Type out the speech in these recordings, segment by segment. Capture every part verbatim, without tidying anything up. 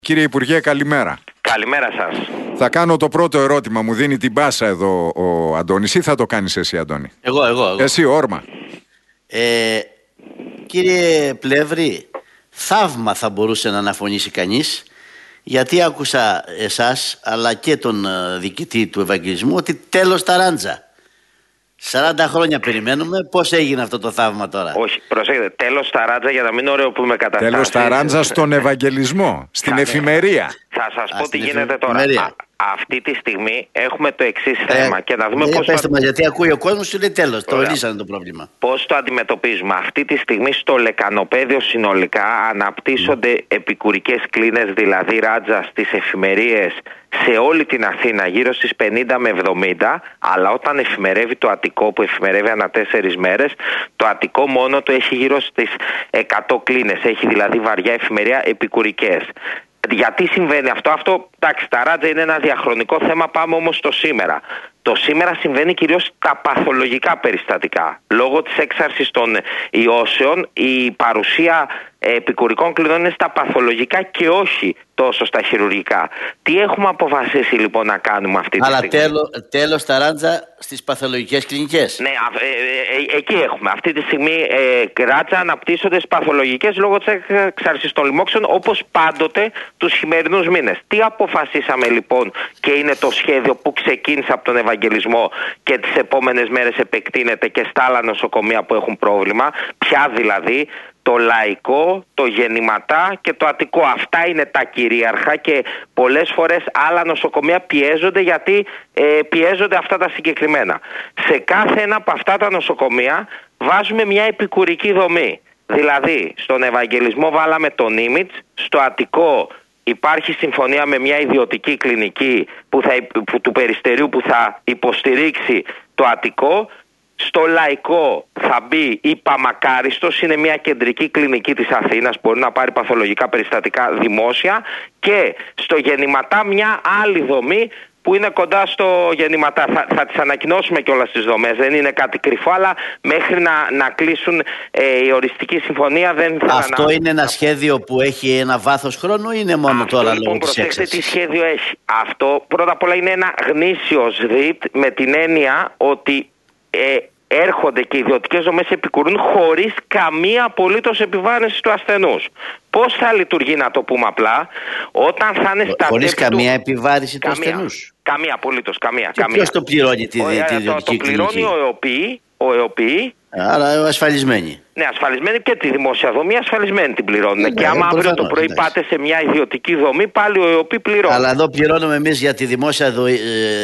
Κύριε Υπουργέ, καλημέρα. Καλημέρα σας. Θα κάνω το πρώτο ερώτημα. Μου δίνει την πάσα εδώ ο Αντώνης, ή θα το κάνεις εσύ, Αντώνη? Εγώ, εγώ, εγώ. Εσύ, όρμα. Ε, κύριε Πλεύρη, θαύμα θα μπορούσε να αναφωνήσει κανείς, γιατί άκουσα εσάς αλλά και τον διοικητή του Ευαγγελισμού ότι τέλος τα ράντζα. σαράντα χρόνια περιμένουμε. Πώς έγινε αυτό το θαύμα τώρα? Όχι, προσέξτε, τέλος τα ράντζα, για να μην ωρεοποιούμε καταστάσεις. Τέλος τα ράντζα στον Ευαγγελισμό, στην εφημερία. Θα σας Α, πω τι γίνεται τώρα. εφημερία. Α, αυτή τη στιγμή έχουμε το εξής Ε, θέμα και να δούμε ε, πώς πέστε το... μας, γιατί ακούει ο κόσμος και λέει τέλος, το Ωραία. λύσανε το πρόβλημα. Πώς το αντιμετωπίζουμε. Αυτή τη στιγμή στο λεκανοπέδιο συνολικά αναπτύσσονται mm. επικουρικές κλίνες, δηλαδή ράτζα στις εφημερίες σε όλη την Αθήνα, γύρω στις πενήντα με εβδομήντα, αλλά όταν εφημερεύει το Αττικό, που εφημερεύει ανά τέσσερις μέρες, το Αττικό μόνο το έχει γύρω στις εκατό κλίνες, έχει δηλαδή βαριά εφημερία επικουρικές. Γιατί συμβαίνει αυτό? Αυτό, εντάξει, τα ράτζα είναι ένα διαχρονικό θέμα, πάμε όμως στο σήμερα. Το σήμερα συμβαίνει κυρίως τα παθολογικά περιστατικά. Λόγω της έξαρσης των ιώσεων, η παρουσία επικουρικών κλινών είναι στα παθολογικά και όχι τόσο στα χειρουργικά. Τι έχουμε αποφασίσει λοιπόν να κάνουμε αυτή τη Αλλά στιγμή? τέλος, τέλος τα ράντζα στις παθολογικές κλινικές. Ναι, ε, ε, ε, εκεί έχουμε. Αυτή τη στιγμή ε, ράτζα αναπτύσσονται στις παθολογικές λόγω της έξαρσης των λοιμόξεων, όπως πάντοτε τους χειμερινούς μήνες. Τι αποφασίσαμε λοιπόν, και είναι το σχέδιο που ξεκίνησε από τον Ευαγγελισμό και τις επόμενες μέρες επεκτείνεται και στα άλλα νοσοκομεία που έχουν πρόβλημα? Ποια δηλαδή? Το Λαϊκό, το Γεννηματά και το Αττικό. Αυτά είναι τα κυρίαρχα και πολλές φορές άλλα νοσοκομεία πιέζονται, γιατί ε, πιέζονται αυτά τα συγκεκριμένα. Σε κάθε ένα από αυτά τα νοσοκομεία βάζουμε μια επικουρική δομή. Δηλαδή, στον Ευαγγελισμό βάλαμε τον Ήμιτς, στο Αττικό υπάρχει συμφωνία με μια ιδιωτική κλινική που θα, που, του Περιστερίου που θα υποστηρίξει το Αττικό. Στο Λαϊκό θα μπει η Παμακάριστος, είναι μια κεντρική κλινική της Αθήνας, μπορεί να πάρει παθολογικά περιστατικά δημόσια, και στο Γεννηματά μια άλλη δομή που είναι κοντά στο Γεννηματά. Θα, θα τις ανακοινώσουμε κιόλας τις δομές, δεν είναι κάτι κρυφό, αλλά μέχρι να, να κλείσουν ε, η οριστική συμφωνία δεν θα... Αυτό να... είναι ένα σχέδιο που έχει ένα βάθος χρόνου ή είναι μόνο Αυτό, τώρα λοιπόν, λόγω της προσέξτε έξαρσης? τι σχέδιο έχει. Αυτό πρώτα απ' όλα είναι ένα γνήσιο ΣΔΙΤ, με την έννοια ότι ε, έρχονται και οι ιδιωτικές δομές επικουρούν χωρίς καμία απολύτως επιβάρυνση του ασθενούς. Πώς θα λειτουργεί, να το πούμε απλά, όταν θα είναι στα χωρίς τέπη καμία του... επιβάρυνση του καμία, ασθενούς? Καμία απολύτως, καμία. Και καμία. ποιος το πληρώνει τη, ο, τη, τη το, το πληρώνει ο ΕΟΠΗ, ο ΕΟΠΗ. Άρα ασφαλισμένοι. Ναι, ασφαλισμένοι, και τη δημόσια δομή ασφαλισμένοι την πληρώνουν. Ναι, και άμα αύριο το πρωί εντάξει. πάτε σε μια ιδιωτική δομή, πάλι ο ΕΟΠΗ πληρώνει. Αλλά εδώ πληρώνουμε εμείς για τη δημόσια δο, ε,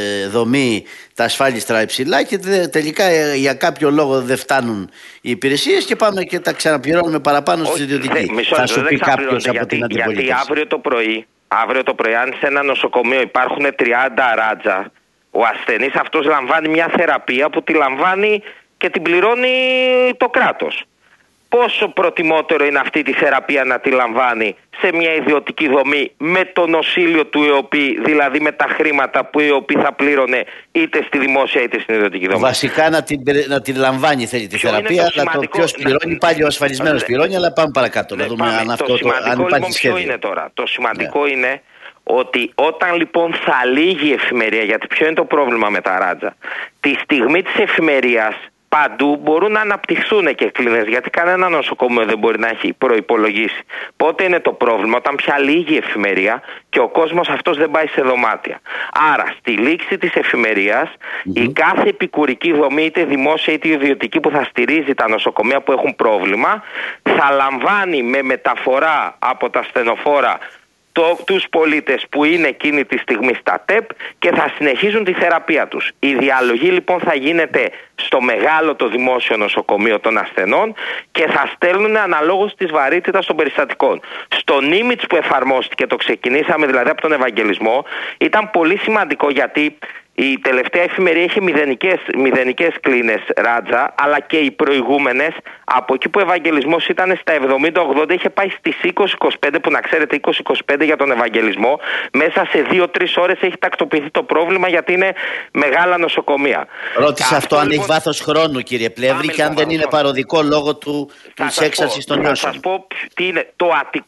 δομή τα ασφάλιστρα υψηλά, και τε, τελικά ε, για κάποιο λόγο δεν φτάνουν οι υπηρεσίες και πάμε και τα ξαναπληρώνουμε παραπάνω στη ιδιωτική. Μισό, θα σου δεν πει κάποιος από γιατί, την αντιπολίτευση. Γιατί αύριο το πρωί, αύριο το πρωί, αν σε ένα νοσοκομείο υπάρχουν τριάντα ράτζα, ο ασθενής αυτός λαμβάνει μια θεραπεία που τη λαμβάνει και την πληρώνει το κράτος. Πόσο προτιμότερο είναι αυτή τη θεραπεία να τη λαμβάνει σε μια ιδιωτική δομή με το νοσήλιο του ΕΟΠΗ, δηλαδή με τα χρήματα που η ΕΟΠΗ θα πλήρωνε είτε στη δημόσια είτε στην ιδιωτική δομή? Βασικά να την, να την λαμβάνει θέλει τη Ποιο θεραπεία, αλλά το ποιος πληρώνει, να... πάλι ο ασφαλισμένος πληρώνει, αλλά πάμε παρακάτω. Ναι, να δούμε πάμε. αν αυτό το το, σημαντικό αν υπάρχει λοιπόν σχέδιο. ποιο είναι τώρα? Το σημαντικό ναι. είναι ότι όταν λοιπόν θα λύγει η εφημερία, γιατί ποιο είναι το πρόβλημα με τα ράτζα? Τη στιγμή της εφημερίας παντού μπορούν να αναπτυχθούν και κλίνες, γιατί κανένα νοσοκομείο δεν μπορεί να έχει προϋπολογίσει. Πότε είναι το πρόβλημα? Όταν πια λύγει η εφημερία και ο κόσμος αυτός δεν πάει σε δωμάτια. Άρα στη λήξη της εφημερίας mm-hmm. η κάθε επικουρική δομή, είτε δημόσια είτε ιδιωτική, που θα στηρίζει τα νοσοκομεία που έχουν πρόβλημα, θα λαμβάνει με μεταφορά από τα στενοφόρα Το, τους πολίτες που είναι εκείνη τη στιγμή στα ΤΕΠ και θα συνεχίζουν τη θεραπεία τους. Η διαλογή λοιπόν θα γίνεται στο μεγάλο το δημόσιο νοσοκομείο των ασθενών και θα στέλνουν αναλόγως της βαρύτητας των περιστατικών. Στον Ήμιτς που εφαρμόστηκε, το ξεκινήσαμε δηλαδή από τον Ευαγγελισμό, ήταν πολύ σημαντικό, γιατί η τελευταία εφημερία είχε μηδενικές, μηδενικές κλίνες ράτζα, αλλά και οι προηγούμενες, από εκεί που ο Ευαγγελισμός ήταν στα εβδομήντα ογδόντα, είχε πάει στις είκοσι είκοσι πέντε, που να ξέρετε είκοσι είκοσι πέντε για τον Ευαγγελισμό. Μέσα σε δύο τρεις ώρες έχει τακτοποιηθεί το πρόβλημα, γιατί είναι μεγάλα νοσοκομεία. Ρώτησα αυτό, αυτό αν λοιπόν... έχει βάθος χρόνου, κύριε Πλεύρη, και αν δεν είναι παροδικό λόγω του, της έξαρσης των νόσων. Θα σας πω τι είναι. Το Αττικό,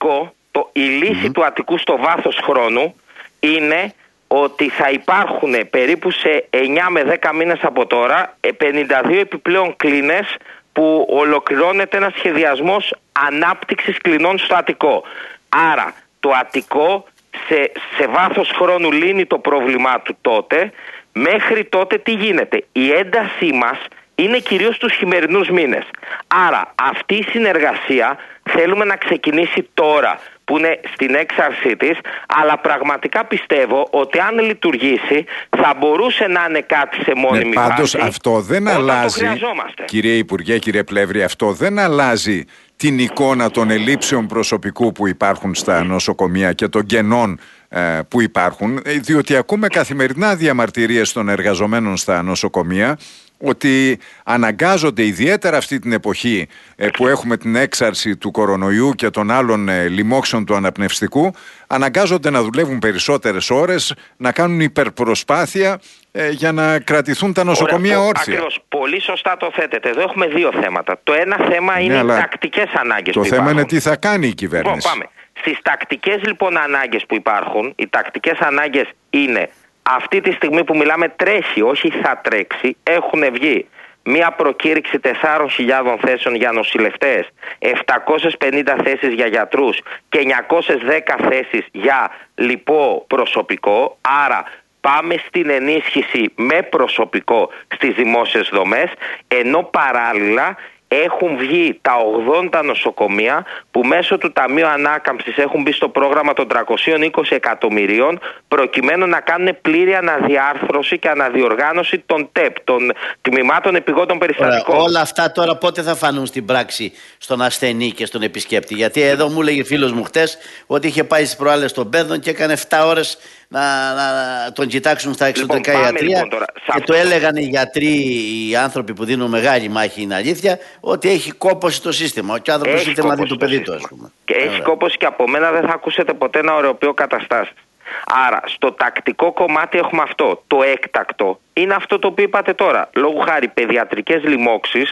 Το, η λύση mm-hmm. του Αττικού στο βάθος χρόνου είναι ότι θα υπάρχουν περίπου σε εννιά με δέκα μήνες από τώρα πενήντα δύο επιπλέον κλίνες που ολοκληρώνεται ένας σχεδιασμός ανάπτυξης κλινών στο Αττικό. Άρα το Αττικό σε, σε βάθος χρόνου λύνει το πρόβλημά του τότε. Μέχρι τότε τι γίνεται? Η έντασή μας είναι κυρίως τους χειμερινούς μήνες. Άρα αυτή η συνεργασία θέλουμε να ξεκινήσει τώρα που είναι στην έξαρσή της, αλλά πραγματικά πιστεύω ότι αν λειτουργήσει θα μπορούσε να είναι κάτι σε μόνιμη ναι, πάντως βάση. Αυτό δεν αλλάζει, κύριε Υπουργέ, κύριε Πλεύρη, αυτό δεν αλλάζει την εικόνα των ελλείψεων προσωπικού που υπάρχουν στα νοσοκομεία και των κενών ε, που υπάρχουν, διότι ακούμε καθημερινά διαμαρτυρίες των εργαζομένων στα νοσοκομεία ότι αναγκάζονται ιδιαίτερα αυτή την εποχή ε, που έχουμε την έξαρση του κορονοϊού και των άλλων ε, λοιμόξεων του αναπνευστικού, αναγκάζονται να δουλεύουν περισσότερες ώρες, να κάνουν υπερπροσπάθεια ε, για να κρατηθούν τα νοσοκομεία Ωραία, όρθια. Ακριβώς, πολύ σωστά το θέτετε. Εδώ έχουμε δύο θέματα. Το ένα θέμα είναι ναι, οι τακτικές ανάγκες το που θέμα υπάρχουν. είναι τι θα κάνει η κυβέρνηση. Λοιπόν, πάμε. Στις τακτικές λοιπόν ανάγκες που υπάρχουν, οι τακτικές ανάγκες είναι αυτή τη στιγμή που μιλάμε τρέχει, όχι θα τρέξει. Έχουν βγει μία προκήρυξη τεσσάρων χιλιάδων θέσεων για νοσηλευτές, επτακόσιες πενήντα θέσεις για γιατρούς και εννιακόσιες δέκα θέσεις για λοιπό προσωπικό. Άρα πάμε στην ενίσχυση με προσωπικό στις δημόσιες δομές, ενώ παράλληλα έχουν βγει τα ογδόντα νοσοκομεία που μέσω του Ταμείου Ανάκαμψης έχουν μπει στο πρόγραμμα των τριακόσιων είκοσι εκατομμυρίων προκειμένου να κάνουν πλήρη αναδιάρθρωση και αναδιοργάνωση των ΤΕΠ, των τμήματων επιγόντων περιστατικών. Ωραία, όλα αυτά τώρα πότε θα φανούν στην πράξη στον ασθενή και στον επισκέπτη? Γιατί εδώ μου έλεγε φίλος μου χτες ότι είχε πάει στις προάλλες στον Πέδον και έκανε επτά ώρες να, να τον κοιτάξουν στα εξωτερικά λοιπόν, ιατρία λοιπόν και το έλεγαν οι γιατροί, οι άνθρωποι που δίνουν μεγάλη μάχη, είναι αλήθεια, ότι έχει κόπωση το σύστημα. Και ο άνθρωπος ήρθε να δει το παιδί του, ας πούμε. Και έχει Άρα. κόπωση και από μένα δεν θα ακούσετε ποτέ να ωρεοποιώ καταστάσεις. Άρα στο τακτικό κομμάτι έχουμε αυτό. Το έκτακτο είναι αυτό το οποίο είπατε τώρα. Λόγου χάρη παιδιατρικές λοιμώξεις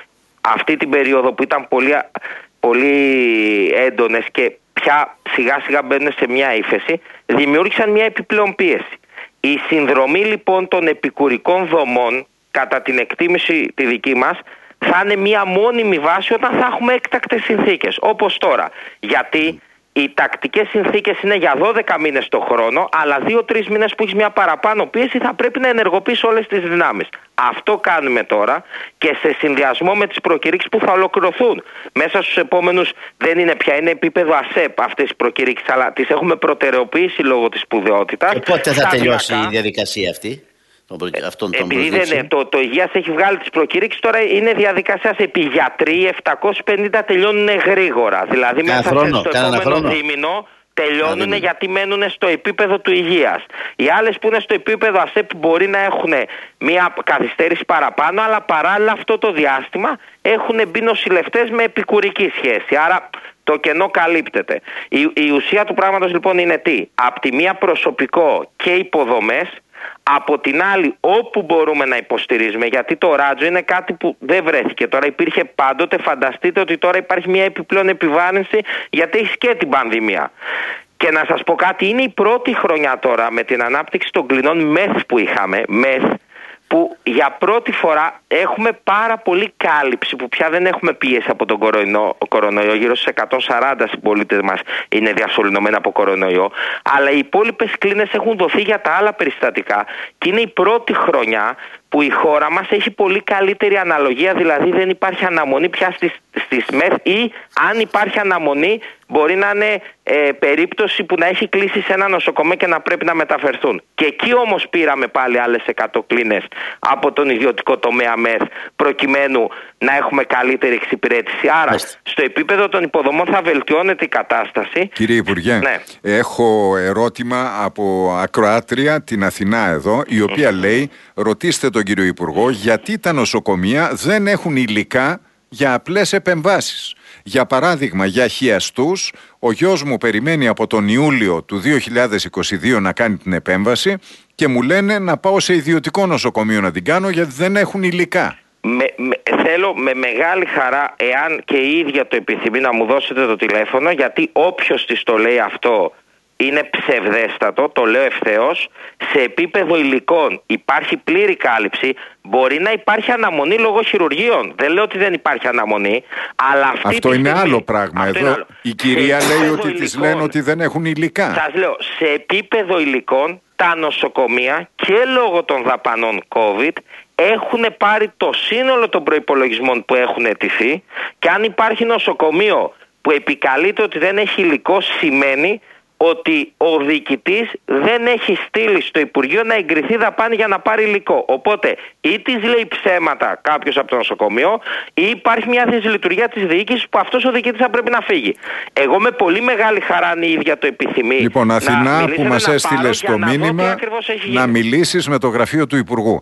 αυτή την περίοδο που ήταν πολύ, πολύ έντονες και πια σιγά σιγά μπαίνουν σε μια ύφεση, δημιούργησαν μια επιπλέον πίεση. Η συνδρομή λοιπόν των επικουρικών δομών, κατά την εκτίμηση τη δική μας, θα είναι μια μόνιμη βάση όταν θα έχουμε έκτακτες συνθήκες, όπως τώρα. Γιατί οι τακτικές συνθήκες είναι για δώδεκα μήνες το χρόνο, αλλά δύο τρεις μήνες που έχεις μια παραπάνω πίεση θα πρέπει να ενεργοποιήσεις όλες τις δυνάμεις. Αυτό κάνουμε τώρα και σε συνδυασμό με τις προκηρύξεις που θα ολοκληρωθούν. Μέσα στους επόμενους, δεν είναι πια, είναι επίπεδο ΑΣΕΠ αυτές οι προκηρύξεις, αλλά τις έχουμε προτεραιοποιήσει λόγω της σπουδαιότητας. Και πότε θα τελειώσει η διαδικασία αυτή? Αυτόν τον Επειδή δεν είναι, το, το Υγείας έχει βγάλει τις προκηρύξεις, τώρα είναι διαδικασία σε επιγιατροί, επτακόσιες πενήντα τελειώνουν γρήγορα. Δηλαδή Κάνα μέσα χρόνο, στο επόμενο δίμηνο τελειώνουν γιατί μένουν στο επίπεδο του Υγείας. Οι άλλες που είναι στο επίπεδο ΑΣΕΠ μπορεί να έχουν μια καθυστέρηση παραπάνω, αλλά παράλληλα αυτό το διάστημα έχουν μπει νοσηλευτές με επικουρική σχέση. Άρα το κενό καλύπτεται. Η, η ουσία του πράγματος λοιπόν είναι τι? Απ' τη μία προσωπικό και υποδομές, από την άλλη όπου μπορούμε να υποστηρίζουμε, γιατί το ράτζο είναι κάτι που δεν βρέθηκε. Τώρα υπήρχε πάντοτε, φανταστείτε ότι τώρα υπάρχει μια επιπλέον επιβάρυνση γιατί έχει και την πανδημία. Και να σας πω κάτι, είναι η πρώτη χρονιά τώρα με την ανάπτυξη των κλινών μεθ που είχαμε, μεθ, που για πρώτη φορά έχουμε πάρα πολύ κάλυψη, που πια δεν έχουμε πίεση από τον κορονοϊό, κορονοϊό. Γύρω στους εκατόν σαράντα συμπολίτες μας είναι διασωληνωμένοι από κορονοϊό, αλλά οι υπόλοιπες κλίνες έχουν δοθεί για τα άλλα περιστατικά και είναι η πρώτη χρονιά που η χώρα μας έχει πολύ καλύτερη αναλογία, δηλαδή δεν υπάρχει αναμονή πια στις, στις ΜΕΘ, ή αν υπάρχει αναμονή μπορεί να είναι ε, περίπτωση που να έχει κλείσει σε ένα νοσοκομείο και να πρέπει να μεταφερθούν. Και εκεί όμως πήραμε πάλι άλλες εκατό κλίνες από τον ιδιωτικό τομέα ΜΕΘ προκειμένου να έχουμε καλύτερη εξυπηρέτηση. Άρα Άστε. στο επίπεδο των υποδομών θα βελτιώνεται η κατάσταση. Κύριε Υπουργέ, ναι. έχω ερώτημα από ακροάτρια την Αθηνά εδώ, η οποία mm. λέει, ρωτήστε τον κύριο Υπουργό γιατί τα νοσοκομεία δεν έχουν υλικά για απλές επεμβάσεις. Για παράδειγμα, για χιαστούς, ο γιος μου περιμένει από τον Ιούλιο του δύο χιλιάδες είκοσι δύο να κάνει την επέμβαση και μου λένε να πάω σε ιδιωτικό νοσοκομείο να την κάνω γιατί δεν έχουν υλικά. Με, με, θέλω με μεγάλη χαρά, εάν και η ίδια το επιθυμεί, να μου δώσετε το τηλέφωνο, γιατί όποιος της το λέει αυτό είναι ψευδέστατο, το λέω ευθέως. Σε επίπεδο υλικών υπάρχει πλήρη κάλυψη. Μπορεί να υπάρχει αναμονή λόγω χειρουργείων. Δεν λέω ότι δεν υπάρχει αναμονή, αλλά αυτή αυτό τη είναι στιγμή, άλλο πράγμα. Εδώ άλλο. η κυρία σε λέει ότι υλικών, της λένε ότι δεν έχουν υλικά. Σας λέω, σε επίπεδο υλικών, τα νοσοκομεία και λόγω των δαπανών COVID έχουν πάρει το σύνολο των προϋπολογισμών που έχουν αιτηθεί, και αν υπάρχει νοσοκομείο που επικαλείται ότι δεν έχει υλικό, σημαίνει ότι ο διοικητής δεν έχει στείλει στο Υπουργείο να εγκριθεί δαπάνη για να πάρει υλικό. Οπότε ή της λέει ψέματα κάποιος από το νοσοκομείο, ή υπάρχει μια δυσλειτουργία της διοίκησης που αυτός ο διοικητής θα πρέπει να φύγει. Εγώ με πολύ μεγάλη χαρά, αν η ίδια το επιθυμεί. Λοιπόν, Αθηνά, που μας έστειλε το μήνυμα, να μιλήσεις με το γραφείο του Υπουργού.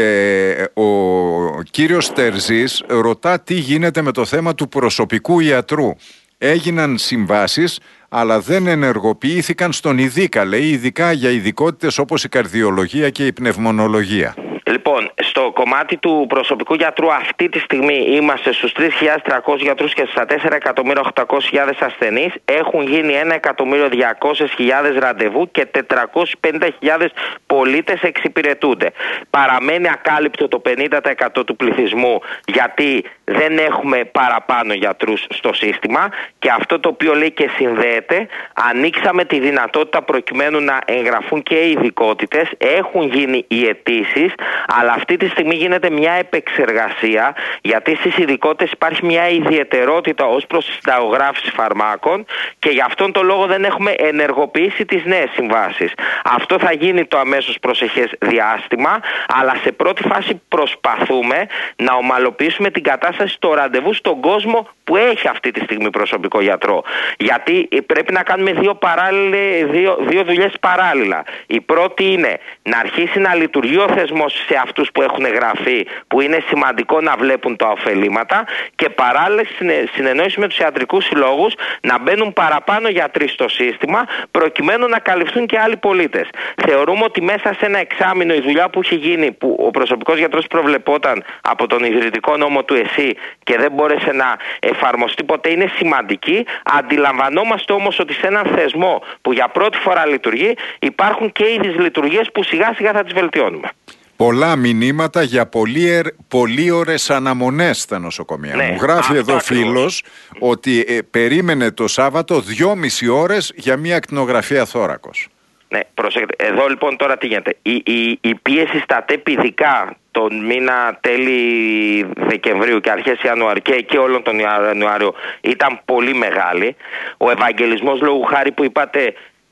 Ε, ο κύριος Τερζής ρωτά τι γίνεται με το θέμα του προσωπικού ιατρού. Έγιναν συμβάσεις, αλλά δεν ενεργοποιήθηκαν στον ΙΔΙΚΑ, λέει, ειδικά για ειδικότητες όπως η καρδιολογία και η πνευμονολογία. Λοιπόν, στο κομμάτι του προσωπικού γιατρού αυτή τη στιγμή είμαστε στους τρεις χιλιάδες τριακόσιους γιατρούς και στα τέσσερα εκατομμύρια οκτακόσιες χιλιάδες ασθενείς. Έχουν γίνει ένα εκατομμύριο διακόσιες χιλιάδες ραντεβού και τετρακόσιες πενήντα χιλιάδες πολίτες εξυπηρετούνται. Παραμένει ακάλυπτο το πενήντα τοις εκατό του πληθυσμού, γιατί δεν έχουμε παραπάνω γιατρούς στο σύστημα, και αυτό το οποίο λέει και συνδέεται, ανοίξαμε τη δυνατότητα προκειμένου να εγγραφούν και οι ειδικότητες. Έχουν γίνει οι αιτήσεις, αλλά αυτή τη στιγμή γίνεται μια επεξεργασία, γιατί στις ειδικότητες υπάρχει μια ιδιαιτερότητα ως προς τη συνταγογράφηση φαρμάκων, και γι' αυτόν τον λόγο δεν έχουμε ενεργοποιήσει τις νέες συμβάσεις. Αυτό θα γίνει το αμέσως προσεχές διάστημα, αλλά σε πρώτη φάση προσπαθούμε να ομαλοποιήσουμε την κατάσταση στο ραντεβού στον κόσμο που έχει αυτή τη στιγμή προσωπικό γιατρό. Γιατί πρέπει να κάνουμε δύο, δύο, δύο δουλειές παράλληλα. Η πρώτη είναι να αρχίσει να λειτουργεί ο θεσμός σε αυτούς που έχουν γραφεί, που είναι σημαντικό να βλέπουν τα ωφελήματα, και παράλληλα συνεννόηση με τους ιατρικούς συλλόγους να μπαίνουν παραπάνω γιατροί στο σύστημα, προκειμένου να καλυφθούν και άλλοι πολίτες. Θεωρούμε ότι μέσα σε ένα εξάμηνο η δουλειά που έχει γίνει, που ο προσωπικός γιατρός προβλεπόταν από τον ιδρυτικό νόμο του ΕΣΥ και δεν μπόρεσε να εφαρμοστεί ποτέ, είναι σημαντική. Αντιλαμβανόμαστε όμως ότι σε έναν θεσμό που για πρώτη φορά λειτουργεί, υπάρχουν και οι δυσλειτουργίες που σιγά σιγά θα τις βελτιώνουμε. Πολλά μηνύματα για πολύ, πολύ ώρες αναμονές στα νοσοκομεία. Ναι, μου γράφει εδώ φίλος ότι ε, περίμενε το Σάββατο δυόμιση ώρες για μια ακτινογραφία θώρακος. Ναι, προσέξτε. Εδώ λοιπόν τώρα τι γίνεται. Η, η, η πίεση στα ΤΕΠ, ειδικά τον μήνα τέλη Δεκεμβρίου και αρχές Ιανουαρίου και, και όλον τον Ιανουάριο, ήταν πολύ μεγάλη. Ο Ευαγγελισμός, λόγου χάρη που είπατε,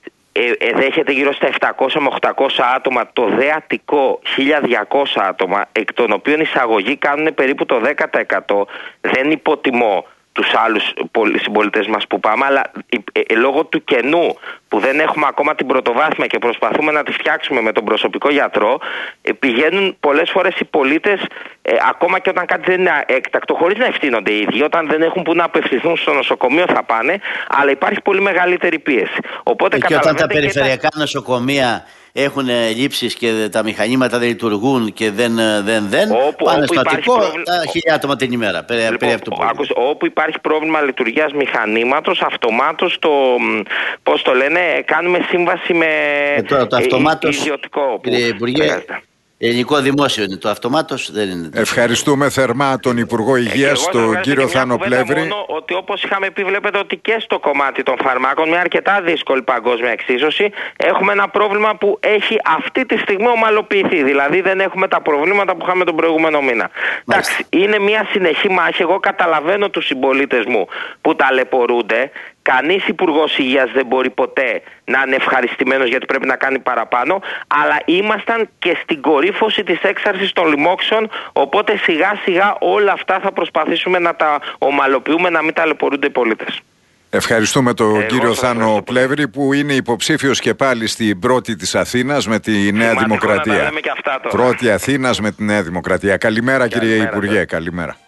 Ε, δέχεται γύρω στα επτακόσια με οχτακόσια άτομα, το δε Αττικό χίλια διακόσια άτομα, εκ των οποίων εισαγωγή κάνουν περίπου το δέκα τοις εκατό. Δεν υποτιμώ τους άλλους συμπολίτες μας που πάμε, αλλά ε, ε, λόγω του κενού που δεν έχουμε ακόμα την πρωτοβάθμια και προσπαθούμε να τη φτιάξουμε με τον προσωπικό γιατρό, ε, πηγαίνουν πολλές φορές οι πολίτες, ε, ακόμα και όταν κάτι δεν είναι έκτακτο, χωρίς να ευθύνονται οι ίδιοι. Όταν δεν έχουν που να απευθυνθούν στο νοσοκομείο θα πάνε, αλλά υπάρχει πολύ μεγαλύτερη πίεση. Οπότε, και όταν τα περιφερειακά τα... νοσοκομεία έχουν λήψεις και τα μηχανήματα δεν λειτουργούν και δεν δεν, δεν όπου, πάνε όπου στο Αττικό πρόβλημα... τα χίλια άτομα την ημέρα. Περί, λοιπόν, περί αυτού άκουσε, όπου υπάρχει πρόβλημα λειτουργίας μηχανήματος, αυτομάτως το, πώς το λένε, κάνουμε σύμβαση με ε, τώρα, το αυτομάτως, ιδιωτικό. Κύριε Υπουργέ, ελληνικό δημόσιο είναι το αυτομάτως, δεν είναι. Ευχαριστούμε θερμά τον Υπουργό Υγείας, τον κύριο Θάνο Πλεύρη. Μόνο ότι όπως είχαμε πει, βλέπετε ότι και στο κομμάτι των φαρμάκων, μια αρκετά δύσκολη παγκόσμια εξίσωση, έχουμε ένα πρόβλημα που έχει αυτή τη στιγμή ομαλοποιηθεί. Δηλαδή δεν έχουμε τα προβλήματα που είχαμε τον προηγούμενο μήνα. Εντάξει, είναι μια συνεχή μάχη. Εγώ καταλαβαίνω τους συμπολίτες μου που ταλαιπωρούνται. Κανείς υπουργός υγείας δεν μπορεί ποτέ να είναι ευχαριστημένος, γιατί πρέπει να κάνει παραπάνω, αλλά ήμασταν και στην κορύφωση της έξαρσης των λοιμόξεων, οπότε σιγά σιγά όλα αυτά θα προσπαθήσουμε να τα ομαλοποιούμε, να μην ταλαιπωρούνται οι πολίτες. Ευχαριστούμε τον Εγώ κύριο Θάνο Πλεύρη, που είναι υποψήφιος και πάλι στην πρώτη της Αθήνας με τη Νέα Σημαντικό Δημοκρατία. Να τα λέμε και αυτά τώρα. Πρώτη Αθήνας με τη Νέα Δημοκρατία. Καλημέρα, καλημέρα κύριε Υπουργέ, καλημέρα.